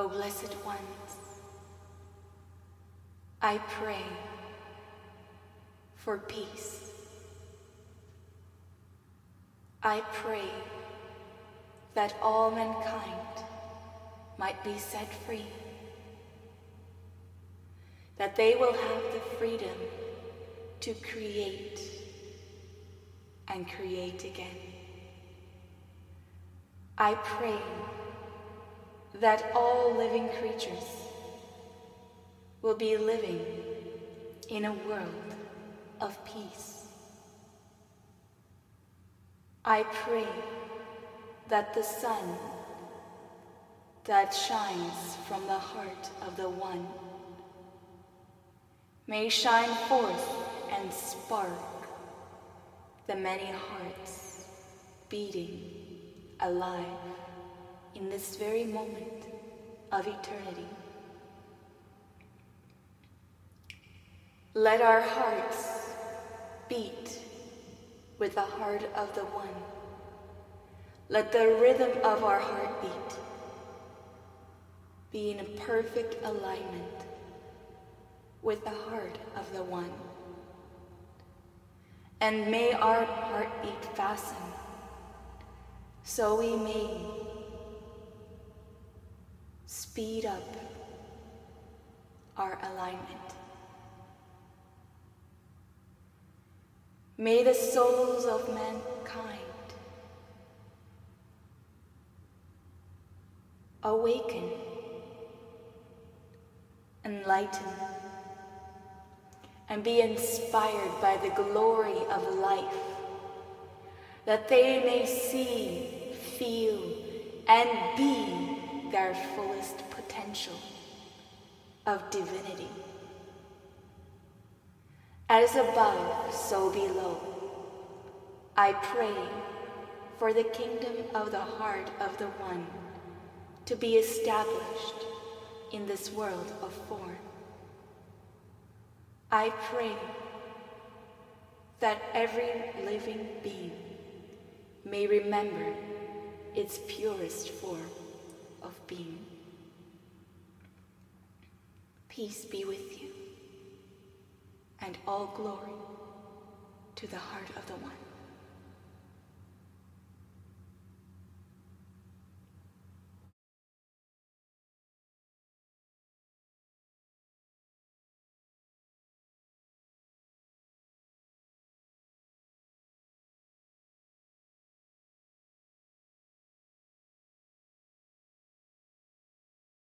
O blessed ones, I pray for peace. I pray that all mankind might be set free, that they will have the freedom to create and create again. I pray that all living creatures will be living in a world of peace. I pray that the sun that shines from the heart of the One may shine forth and spark the many hearts beating alive in this very moment of eternity. Let our hearts beat with the heart of the One. Let the rhythm of our heartbeat be in a perfect alignment with the heart of the One. And may our heartbeat fasten so we may speed up our alignment. May the souls of mankind awaken, enlighten, and be inspired by the glory of life, that they may see, feel, and be their fullest potential of divinity. As above, so below, I pray for the kingdom of the heart of the One to be established in this world of form. I pray that every living being may remember its purest form of being. Peace be with you, and all glory to the heart of the One.